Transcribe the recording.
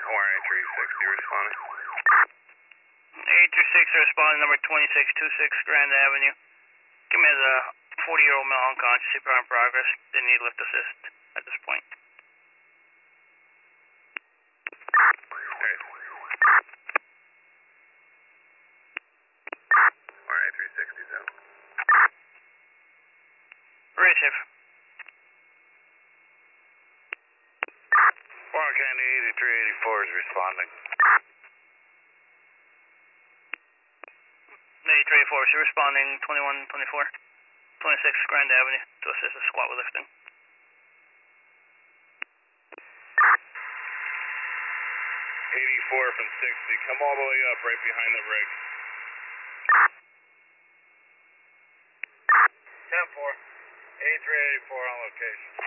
Hawaii 360 responding. 836 responding, number 2626 Grand Avenue. Give me the 40-year-old male unconscious, CPR in progress. They need lift assist at this point. Hawaii 360 zone. Receive. Warren County 8384 is responding. 8384, she responding 2124, 26 Grand Avenue to assist the squad with lifting. 84 from 60, come all the way up right behind the rig. 10-4, 8384 on location.